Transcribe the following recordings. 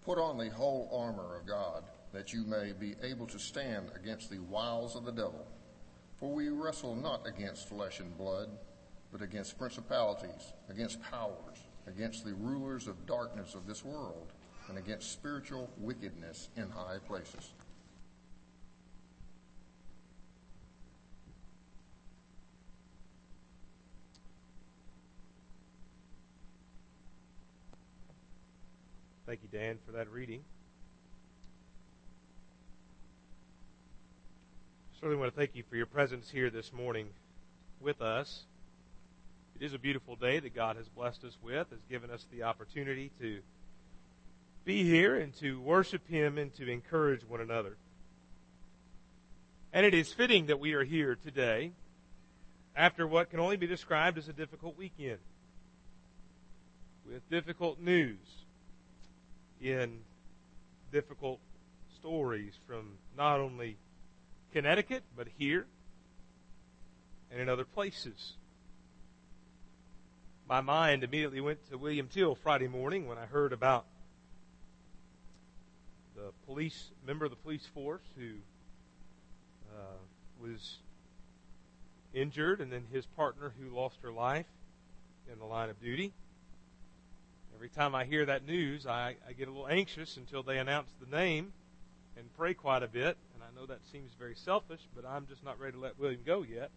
Put on the whole armor of God, that you may be able to stand against the wiles of the devil. For we wrestle not against flesh and blood, but against principalities, against powers, against the rulers of darkness of this world, and against spiritual wickedness in high places. Thank you, Dan, for that reading. Certainly want to thank you for your presence here this morning with us. It is a beautiful day that God has blessed us with, has given us the opportunity to be here and to worship Him and to encourage one another. And it is fitting that we are here today after what can only be described as a difficult weekend, with difficult news in difficult stories from not only Connecticut, but here and in other places. My mind immediately went to William Till Friday morning when I heard about the member of the police force who was injured, and then his partner who lost her life in the line of duty. Every time I hear that news, I get a little anxious until they announce the name and pray quite a bit. And I know that seems very selfish, but I'm just not ready to let William go yet.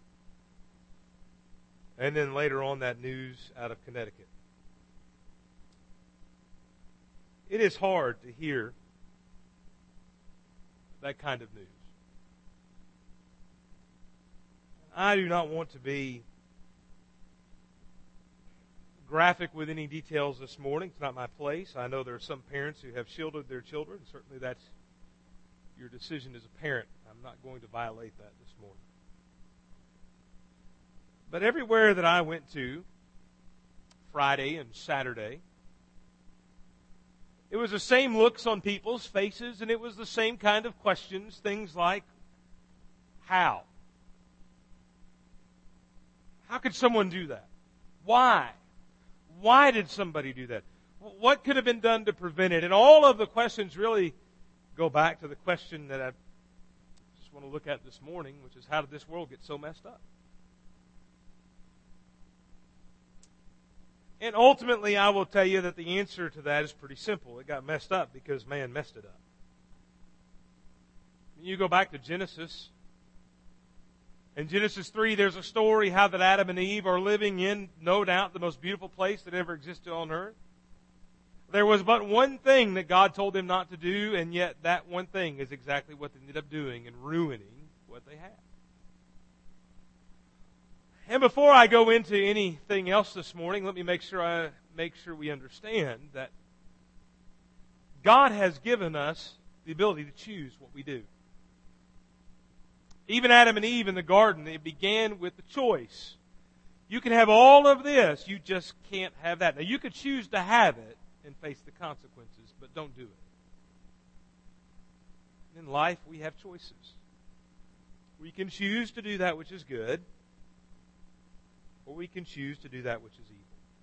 And then later on, that news out of Connecticut. It is hard to hear that kind of news. I do not want to be graphic with any details this morning. It's not my place. I know there are some parents who have shielded their children. Certainly that's your decision as a parent. I'm not going to violate that this morning. But everywhere that I went to Friday and Saturday, it was the same looks on people's faces, and it was the same kind of questions, things like, how? How could someone do that? Why? Why did somebody do that? What could have been done to prevent it? And all of the questions really go back to the question that I just want to look at this morning, which is, how did this world get so messed up? And ultimately, I will tell you that the answer to that is pretty simple. It got messed up because man messed it up. You go back to Genesis. In Genesis 3, there's a story how that Adam and Eve are living in, no doubt, the most beautiful place that ever existed on earth. There was but one thing that God told them not to do, and yet that one thing is exactly what they ended up doing and ruining what they had. And before I go into anything else this morning, let me make sure we understand that God has given us the ability to choose what we do. Even Adam and Eve in the garden, it began with the choice. You can have all of this, you just can't have that. Now, you could choose to have it and face the consequences, but don't do it. In life, we have choices. We can choose to do that which is good, or we can choose to do that which is evil.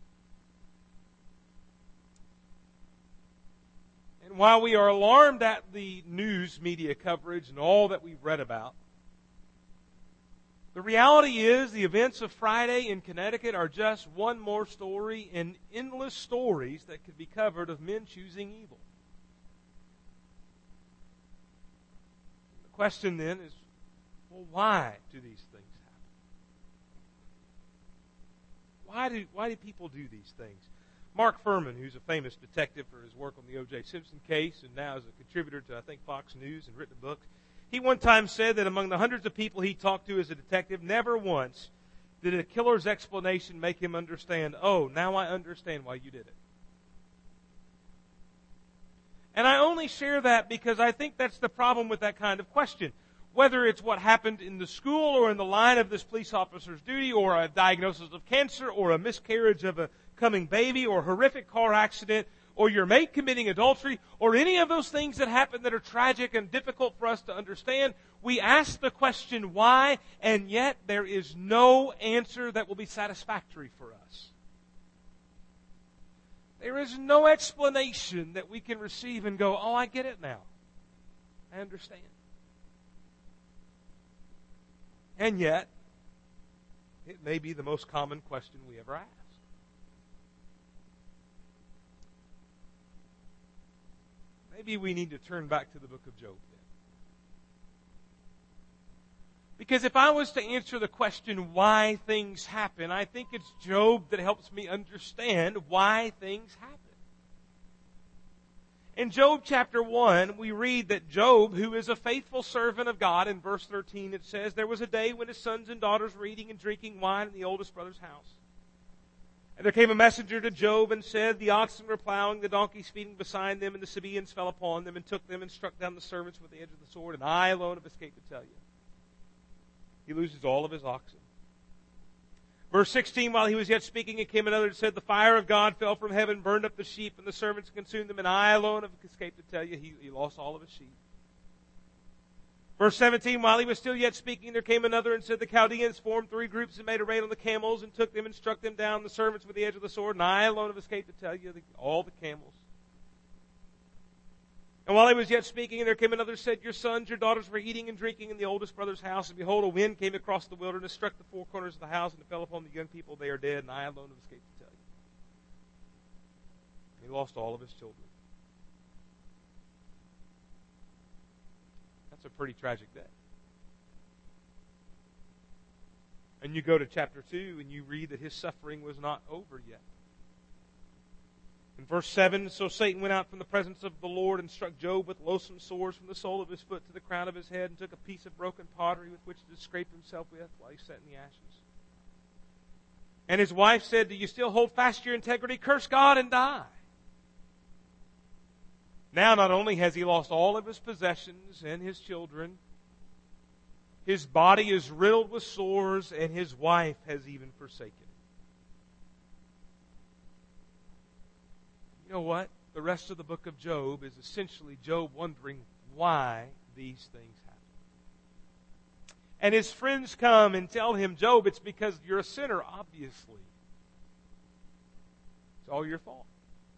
And while we are alarmed at the news media coverage and all that we've read about, the reality is the events of Friday in Connecticut are just one more story in endless stories that could be covered of men choosing evil. The question then is, well, why do these things happen? Why do people do these things? Mark Furman, who's a famous detective for his work on the O.J. Simpson case and now is a contributor to, I think, Fox News and written books, he one time said that among the hundreds of people he talked to as a detective, never once did a killer's explanation make him understand, oh, now I understand why you did it. And I only share that because I think that's the problem with that kind of question. Whether it's what happened in the school or in the line of this police officer's duty, or a diagnosis of cancer, or a miscarriage of a coming baby, or a horrific car accident, or your mate committing adultery, or any of those things that happen that are tragic and difficult for us to understand, we ask the question why, and yet there is no answer that will be satisfactory for us. There is no explanation that we can receive and go, oh, I get it now. I understand. And yet, it may be the most common question we ever ask. Maybe we need to turn back to the book of Job then. Because if I was to answer the question why things happen, I think it's Job that helps me understand why things happen. In Job chapter 1, we read that Job, who is a faithful servant of God, in verse 13 it says, there was a day when his sons and daughters were eating and drinking wine in the oldest brother's house. And there came a messenger to Job and said, the oxen were plowing, the donkeys feeding beside them, and the Sabaeans fell upon them and took them and struck down the servants with the edge of the sword, and I alone have escaped to tell you. He loses all of his oxen. Verse 16, while he was yet speaking, it came another and said, the fire of God fell from heaven, burned up the sheep, and the servants consumed them, and I alone have escaped to tell you. He lost all of his sheep. Verse 17, while he was still yet speaking, there came another and said, the Chaldeans formed 3 groups and made a raid on the camels and took them and struck them down, the servants with the edge of the sword, and I alone have escaped to tell you, all the camels. And while he was yet speaking, there came another and said, your sons, your daughters were eating and drinking in the oldest brother's house, and behold, a wind came across the wilderness, struck the 4 corners of the house, and it fell upon the young people. They are dead, and I alone have escaped to tell you. He lost all of his children. That's a pretty tragic day. And you go to chapter 2, and you read that his suffering was not over yet. In verse 7, so Satan went out from the presence of the Lord and struck Job with loathsome sores from the sole of his foot to the crown of his head, and took a piece of broken pottery with which to scrape himself with while he sat in the ashes. And his wife said, do you still hold fast to your integrity? Curse God and die. Now not only has he lost all of his possessions and his children, his body is riddled with sores, and his wife has even forsaken him. You know what? The rest of the book of Job is essentially Job wondering why these things happen. And his friends come and tell him, Job, it's because you're a sinner, obviously. It's all your fault.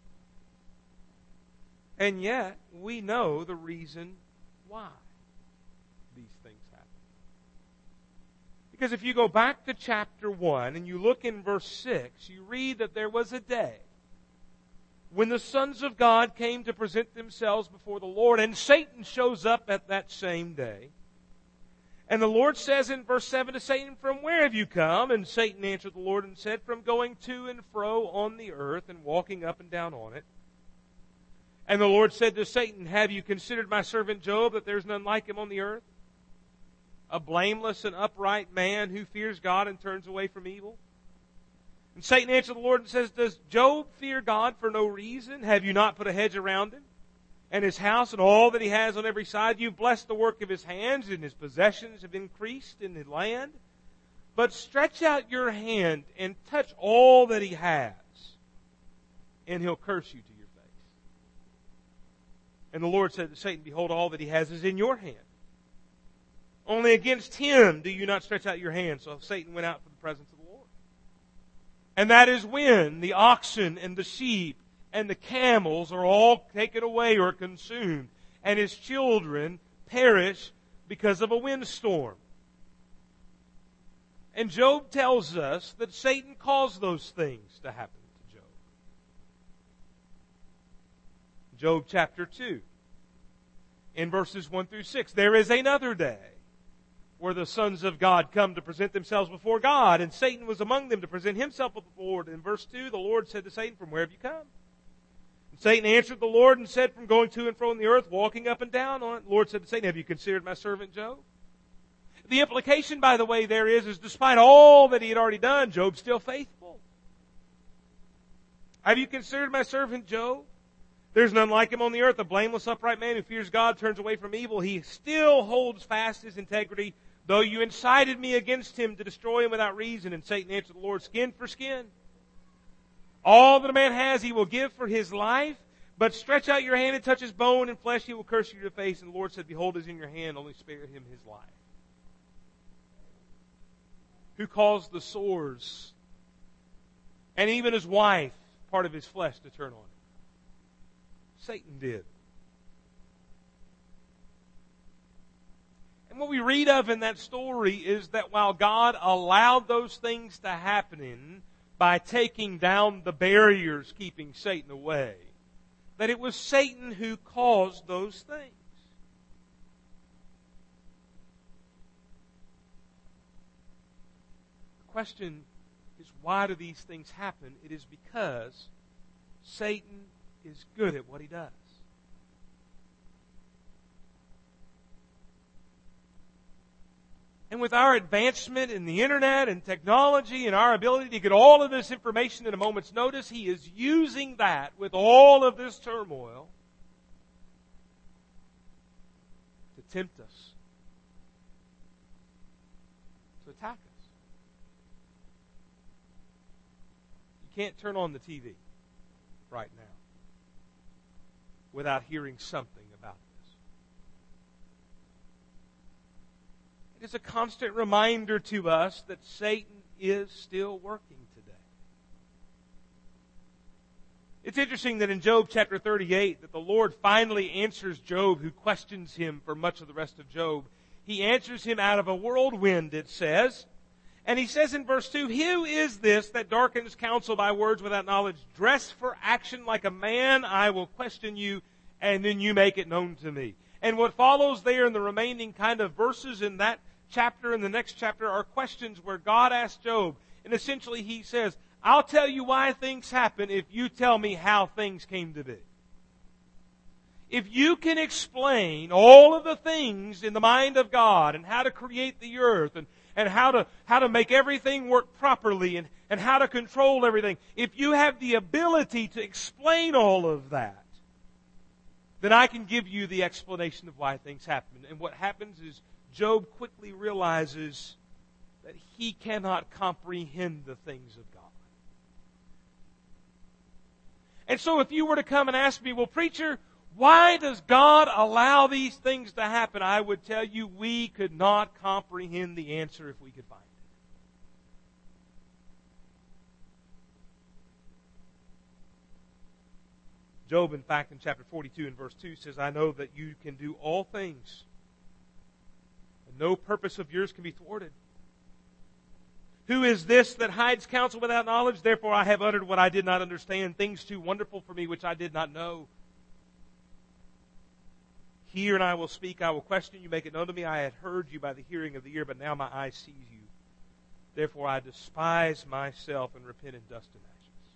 And yet, we know the reason why these things happen. Because if you go back to chapter 1 and you look in verse 6, you read that there was a day when the sons of God came to present themselves before the Lord, and Satan shows up at that same day. And the Lord says in verse 7 to Satan, from where have you come? And Satan answered the Lord and said, from going to and fro on the earth and walking up and down on it. And the Lord said to Satan, have you considered my servant Job, that there's none like him on the earth? A blameless and upright man who fears God and turns away from evil? And Satan answered the Lord and says, does Job fear God for no reason? Have you not put a hedge around him and his house and all that he has on every side? You've blessed the work of his hands, and his possessions have increased in the land. But stretch out your hand and touch all that he has, and he'll curse you to your face. And the Lord said to Satan, behold, all that he has is in your hand. Only against him do you not stretch out your hand. So Satan went out from the presence of the Lord. And that is when the oxen and the sheep and the camels are all taken away or consumed, and his children perish because of a windstorm. And Job tells us that Satan caused those things to happen to Job. Job chapter 2, in verses 1 through 6, there is another day where the sons of God come to present themselves before God, and Satan was among them to present himself before the Lord. In verse 2, the Lord said to Satan, from where have you come? And Satan answered the Lord and said, from going to and fro on the earth, walking up and down on it. The Lord said to Satan, have you considered my servant Job? The implication, by the way, there is despite all that he had already done, Job's still faithful. Have you considered my servant Job? There's none like him on the earth, a blameless, upright man who fears God, turns away from evil. He still holds fast his integrity, though you incited me against him to destroy him without reason. And Satan answered the Lord, skin for skin. All that a man has he will give for his life, but stretch out your hand and touch his bone and flesh, he will curse you to your face. And the Lord said, behold, is in your hand, only spare him his life. Who caused the sores? And even his wife part of his flesh to turn on it. Satan did. And what we read of in that story is that while God allowed those things to happen by taking down the barriers keeping Satan away, that it was Satan who caused those things. The question is, why do these things happen? It is because Satan is good at what he does. And with our advancement in the internet and technology and our ability to get all of this information at a moment's notice, he is using that with all of this turmoil to tempt us, to attack us. You can't turn on the TV right now without hearing something about this. It is a constant reminder to us that Satan is still working today. It's interesting that in Job chapter 38 that the Lord finally answers Job, who questions him for much of the rest of Job. He answers him out of a whirlwind, it says. And he says in verse 2, "Who is this that darkens counsel by words without knowledge? Dress for action like a man, I will question you, and then you make it known to me." And what follows there in the remaining kind of verses in that chapter and the next chapter are questions where God asks Job. And essentially he says, I'll tell you why things happen if you tell me how things came to be. If you can explain all of the things in the mind of God and how to create the earth and how to make everything work properly and how to control everything, if you have the ability to explain all of that, then I can give you the explanation of why things happen. And what happens is Job quickly realizes that he cannot comprehend the things of God. And so if you were to come and ask me, well, preacher, why does God allow these things to happen? I would tell you we could not comprehend the answer if we could find it. Job, in fact, in chapter 42 and verse 2 says, "I know that you can do all things, and no purpose of yours can be thwarted. Who is this that hides counsel without knowledge? Therefore I have uttered what I did not understand, things too wonderful for me which I did not know. Hear and I will speak, I will question you, make it known to me. I had heard you by the hearing of the ear, but now my eye sees you. Therefore I despise myself and repent in dust and ashes."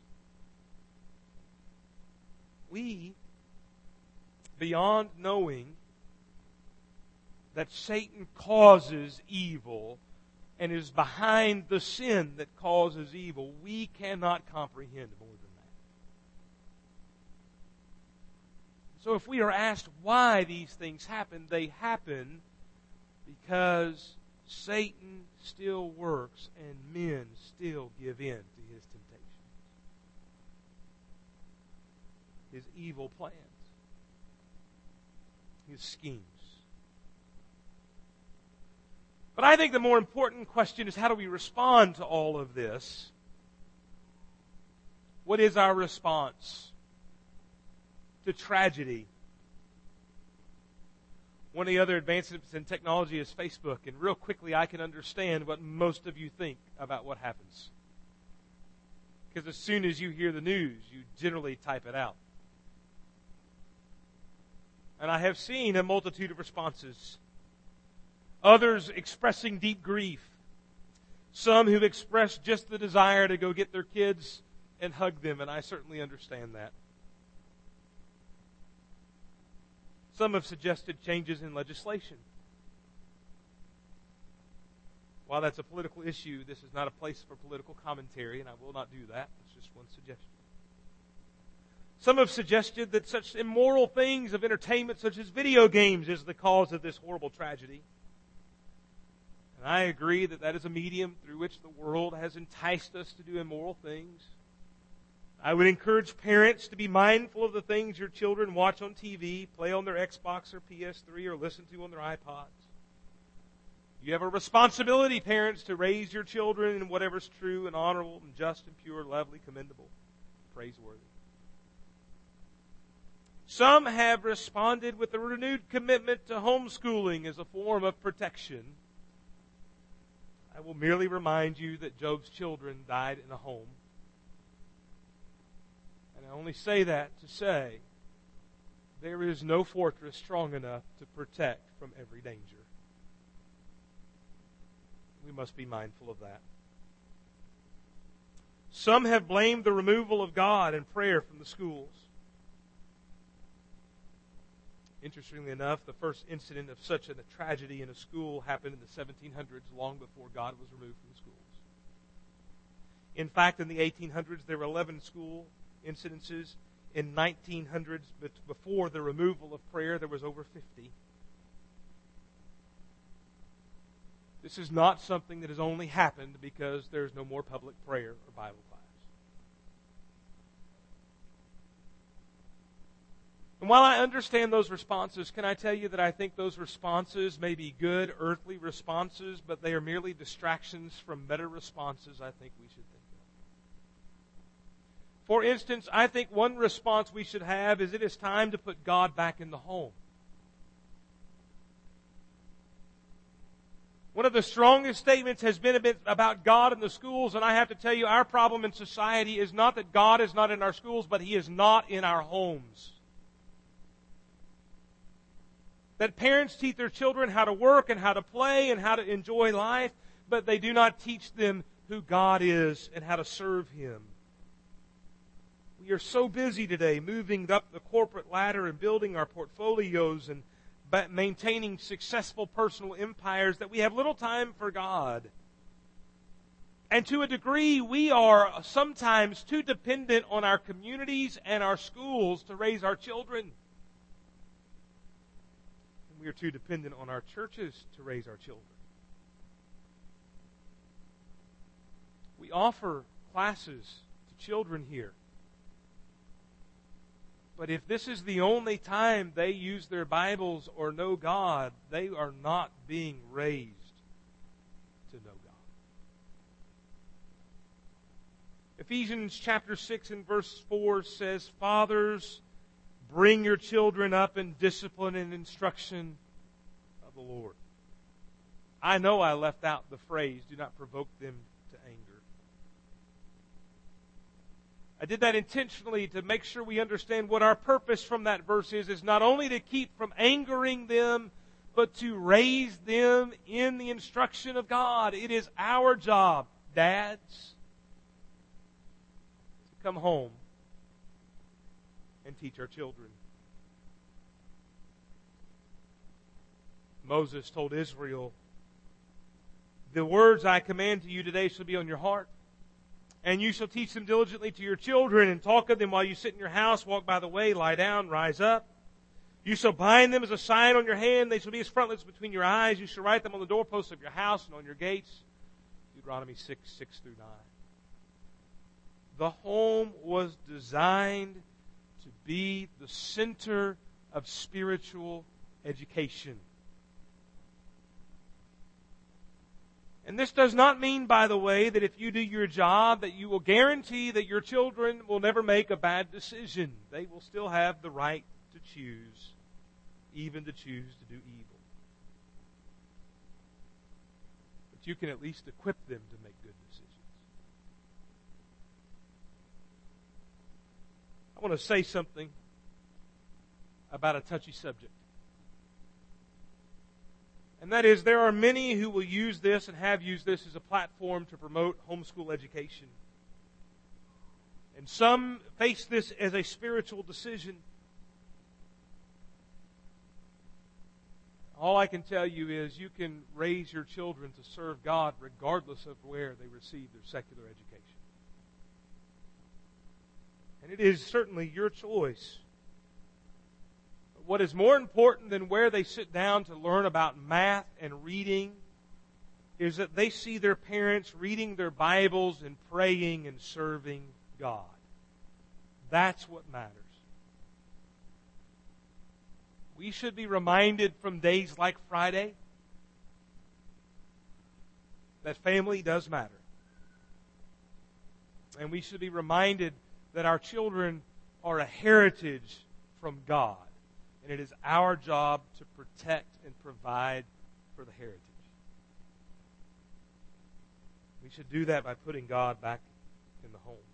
We, beyond knowing that Satan causes evil and is behind the sin that causes evil, we cannot comprehend more than that. So if we are asked why these things happen, they happen because Satan still works and men still give in to his temptations, his evil plans, his schemes. But I think the more important question is, how do we respond to all of this? What is our response to tragedy? One of the other advancements in technology is Facebook, and real quickly I can understand what most of you think about what happens. Because as soon as you hear the news, you generally type it out. And I have seen a multitude of responses. Others expressing deep grief. Some who've expressed just the desire to go get their kids and hug them, and I certainly understand that. Some have suggested changes in legislation. While that's a political issue, this is not a place for political commentary, and I will not do that. It's just one suggestion. Some have suggested that such immoral things of entertainment, such as video games, is the cause of this horrible tragedy. And I agree that that is a medium through which the world has enticed us to do immoral things. I would encourage parents to be mindful of the things your children watch on TV, play on their Xbox or PS3, or listen to on their iPods. You have a responsibility, parents, to raise your children in whatever's true and honorable and just and pure, lovely, commendable. praiseworthy. Some have responded with a renewed commitment to homeschooling as a form of protection. I will merely remind you that Job's children died in a home. And I only say that to say there is no fortress strong enough to protect from every danger. We must be mindful of that. Some have blamed the removal of God and prayer from the schools. Interestingly enough, the first incident of such a tragedy in a school happened in the 1700s, long before God was removed from the schools. In fact, in the 1800s, there were 11 school incidences. In 1900s, before the removal of prayer, there was over 50. This is not something that has only happened because there's no more public prayer or Bible class. And while I understand those responses, can I tell you that I think those responses may be good earthly responses, but they are merely distractions from better responses I think we should think of. For instance, I think one response we should have is it is time to put God back in the home. One of the strongest statements has been a bit about God in the schools, and I have to tell you, our problem in society is not that God is not in our schools, but He is not in our homes. That parents teach their children how to work and how to play and how to enjoy life, but they do not teach them who God is and how to serve Him. We are so busy today moving up the corporate ladder and building our portfolios and maintaining successful personal empires that we have little time for God. And to a degree, we are sometimes too dependent on our communities and our schools to raise our children. We are too dependent on our churches to raise our children. We offer classes to children here. But if this is the only time they use their Bibles or know God, they are not being raised to know God. Ephesians chapter 6 and verse 4 says, "Fathers, bring your children up in discipline and instruction of the Lord." I know I left out the phrase, "do not provoke them to anger." I did that intentionally to make sure we understand what our purpose from that verse is not only to keep from angering them, but to raise them in the instruction of God. It is our job, dads, to come home and teach our children. Moses told Israel, "The words I command to you today shall be on your heart, and you shall teach them diligently to your children, and talk of them while you sit in your house, walk by the way, lie down, rise up. You shall bind them as a sign on your hand. They shall be as frontlets between your eyes. You shall write them on the doorposts of your house and on your gates." Deuteronomy 6:6-9. The home was designed to be the center of spiritual education. And this does not mean, by the way, that if you do your job, that you will guarantee that your children will never make a bad decision. They will still have the right to choose, even to choose to do evil. But you can at least equip them to make good decisions. I want to say something about a touchy subject. And that is, there are many who will use this and have used this as a platform to promote homeschool education. And some face this as a spiritual decision. All I can tell you is you can raise your children to serve God regardless of where they receive their secular education. And it is certainly your choice. What is more important than where they sit down to learn about math and reading is that they see their parents reading their Bibles and praying and serving God. That's what matters. We should be reminded from days like Friday that family does matter. And we should be reminded that our children are a heritage from God, and it is our job to protect and provide for the heritage. We should do that by putting God back in the home.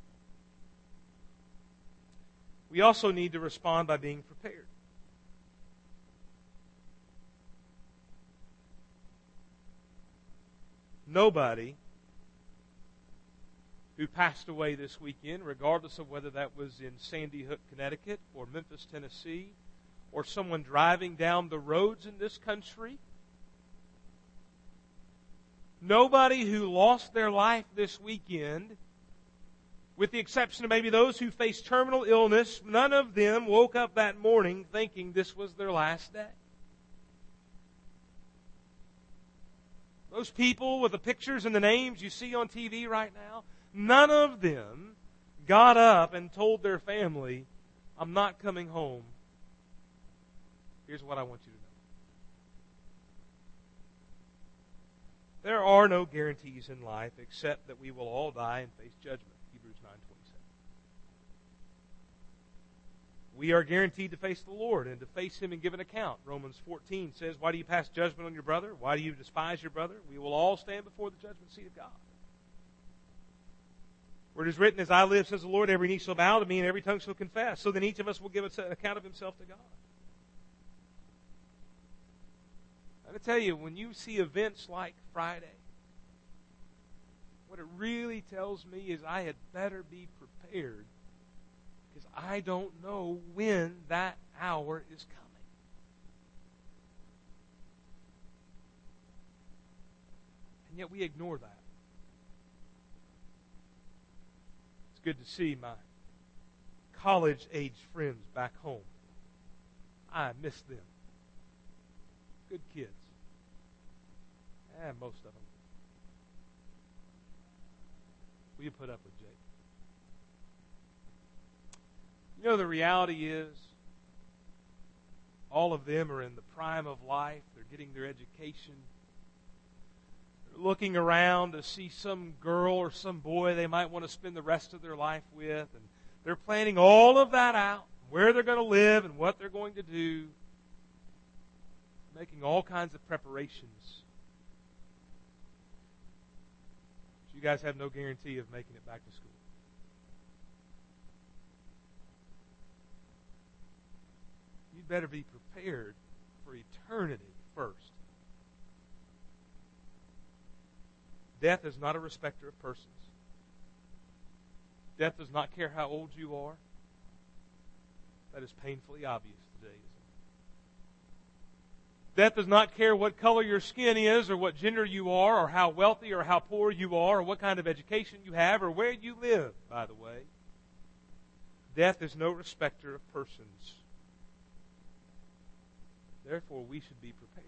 We also need to respond by being prepared. Nobody who passed away this weekend, regardless of whether that was in Sandy Hook, Connecticut, or Memphis, Tennessee, or someone driving down the roads in this country, nobody who lost their life this weekend, with the exception of maybe those who faced terminal illness, none of them woke up that morning thinking this was their last day. Those people with the pictures and the names you see on TV right now, none of them got up and told their family, I'm not coming home. Here's what I want you to know. There are no guarantees in life except that we will all die and face judgment. Hebrews 9:27. We are guaranteed to face the Lord and to face Him and give an account. Romans 14 says, why do you pass judgment on your brother? Why do you despise your brother? We will all stand before the judgment seat of God. Where it is written, as I live, says the Lord, every knee shall bow to me and every tongue shall confess. So then each of us will give an account of himself to God. I'm going to tell you, when you see events like Friday, what it really tells me is I had better be prepared, because I don't know when that hour is coming. And yet we ignore that. It's good to see my college-age friends back home. I miss them. Good kids. And most of them. Will you put up with Jake? You know, the reality is, all of them are in the prime of life. They're getting their education. They're looking around to see some girl or some boy they might want to spend the rest of their life with. And they're planning all of that out, where they're going to live and what they're going to do. Making all kinds of preparations. But you guys have no guarantee of making it back to school. You'd better be prepared for eternity first. Death is not a respecter of persons. Death does not care how old you are. That is painfully obvious today, isn't it? Death does not care what color your skin is, or what gender you are, or how wealthy or how poor you are, or what kind of education you have, or where you live, by the way. Death is no respecter of persons. Therefore, we should be prepared.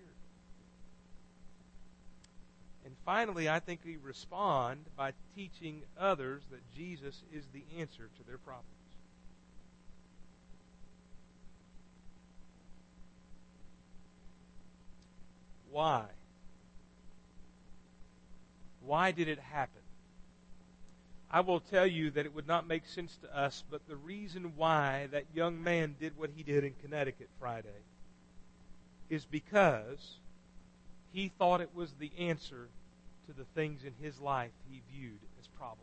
And finally, I think we respond by teaching others that Jesus is the answer to their problems. Why? Why did it happen? I will tell you that it would not make sense to us, but the reason why that young man did what he did in Connecticut Friday is because he thought it was the answer to the things in his life he viewed as problems.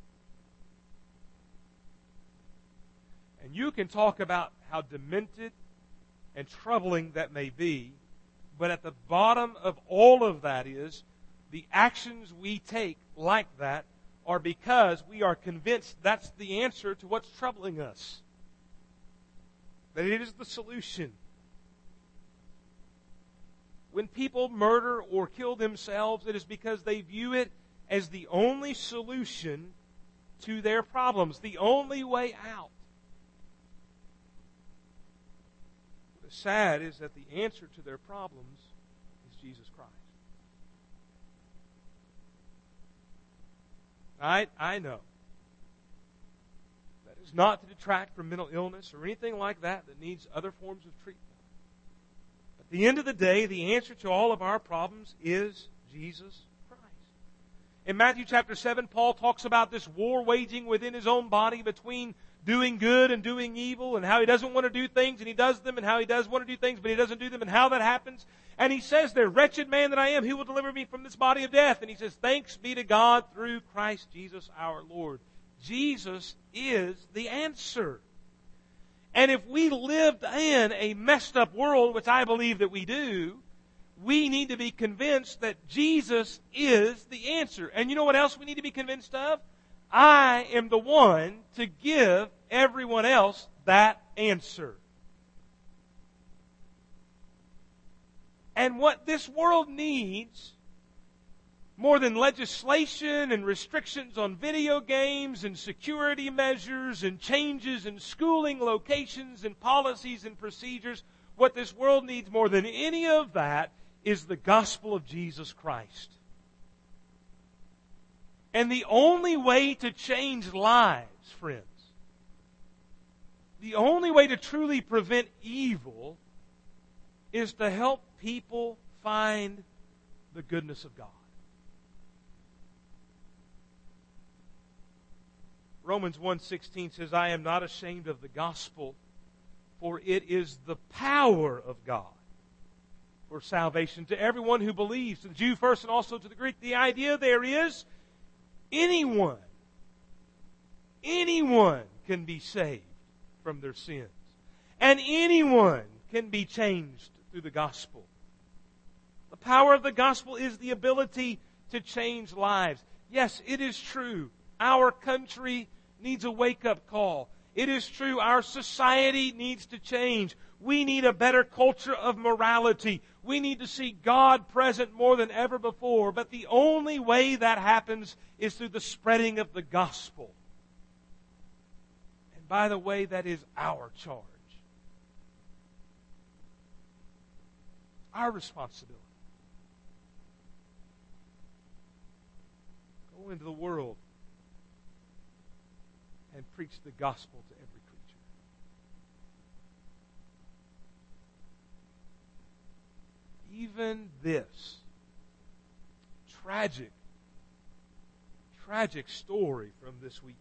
And you can talk about how demented and troubling that may be, but at the bottom of all of that is the actions we take like that are because we are convinced that's the answer to what's troubling us. That it is the solution. When people murder or kill themselves, it is because they view it as the only solution to their problems, the only way out. What is sad is that the answer to their problems is Jesus Christ. I know that is not to detract from mental illness or anything like that that needs other forms of treatment. At the end of the day, the answer to all of our problems is Jesus Christ. In Matthew chapter 7, Paul talks about this war waging within his own body between doing good and doing evil, and how he doesn't want to do things and he does them, and how he does want to do things but he doesn't do them, and how that happens. And he says there, "Wretched man that I am, who will deliver me from this body of death?" And he says, "Thanks be to God through Christ Jesus our Lord." Jesus is the answer. And if we lived in a messed up world, which I believe that we do, we need to be convinced that Jesus is the answer. And you know what else we need to be convinced of? I am the one to give everyone else that answer. And what this world needs, more than legislation and restrictions on video games and security measures and changes in schooling locations and policies and procedures, what this world needs more than any of that is the gospel of Jesus Christ. And the only way to change lives, friends, the only way to truly prevent evil is to help people find the goodness of God. Romans 1:16 says, "I am not ashamed of the gospel, for it is the power of God for salvation to everyone who believes, to the Jew first and also to the Greek." The idea there is anyone can be saved from their sins. And anyone can be changed through the gospel. The power of the gospel is the ability to change lives. Yes, it is true. Our country needs a wake-up call. It is true. Our society needs to change. We need a better culture of morality. We need to see God present more than ever before. But the only way that happens is through the spreading of the gospel. And by the way, that is our charge. Our responsibility. Go into the world and preach the gospel to every creature. Even this tragic story from this weekend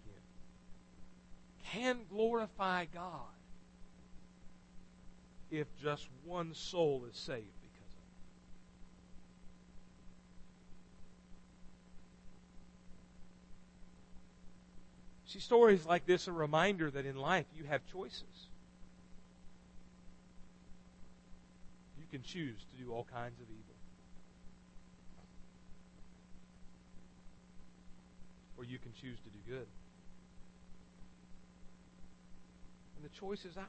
can glorify God if just one soul is saved because of it. See, stories like this are a reminder that in life you have choices. You can choose to do all kinds of evil. Or you can choose to do good. And the choice is ours.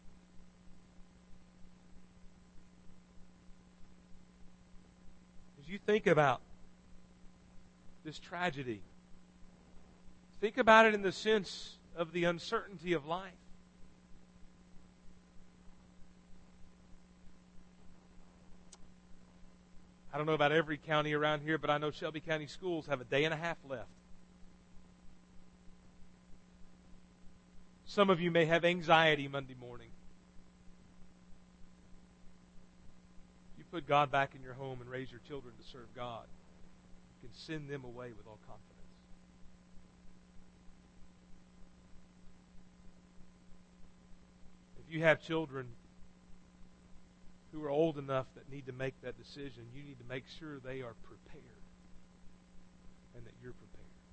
As you think about this tragedy, think about it in the sense of the uncertainty of life. I don't know about every county around here, but I know Shelby County schools have a day and a half left. Some of you may have anxiety Monday morning. You put God back in your home and raise your children to serve God. You can send them away with all confidence. If you have children who are old enough that need to make that decision, you need to make sure they are prepared and that you're prepared.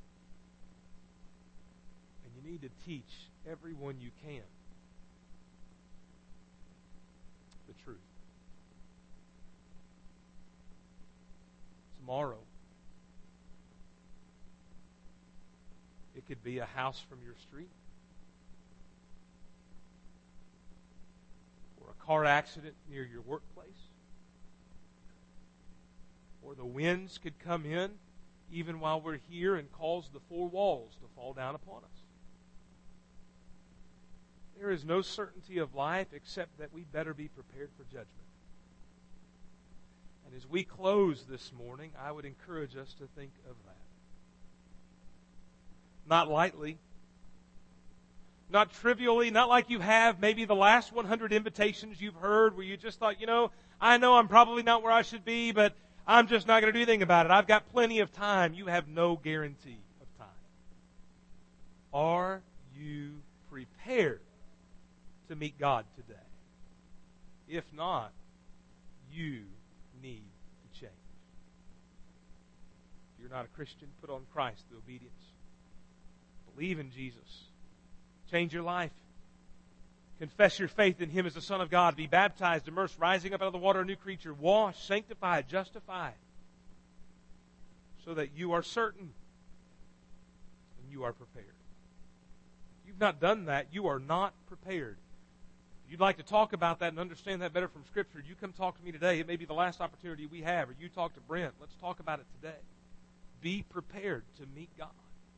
And you need to teach everyone you can the truth. Tomorrow, it could be a house from your street, or a car accident near your workplace, or the winds could come in even while we're here and cause the four walls to fall down upon us. There is no certainty of life except that we better be prepared for judgment. And as we close this morning, I would encourage us to think of that. Not lightly, not trivially, not like you have maybe the last 100 invitations you've heard where you just thought, I know I'm probably not where I should be, but I'm just not going to do anything about it. I've got plenty of time. You have no guarantee of time. Are you prepared to meet God today? If not, you need to change. If you're not a Christian, put on Christ through obedience. Believe in Jesus. Change your life. Confess your faith in Him as the Son of God. Be baptized, immersed, rising up out of the water, a new creature, washed, sanctified, justified, so that you are certain and you are prepared. If you've not done that, you are not prepared. If you'd like to talk about that and understand that better from Scripture, you come talk to me today. It may be the last opportunity we have, or you talk to Brent. Let's talk about it today. Be prepared to meet God.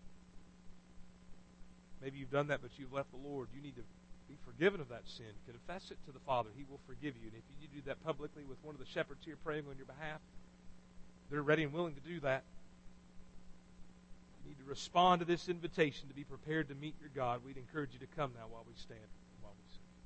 Maybe you've done that, but you've left the Lord. You need to be forgiven of that sin. Confess it to the Father. He will forgive you. And if you do that publicly with one of the shepherds here praying on your behalf, they're ready and willing to do that. You need to respond to this invitation to be prepared to meet your God. We'd encourage you to come now while we stand and while we sing.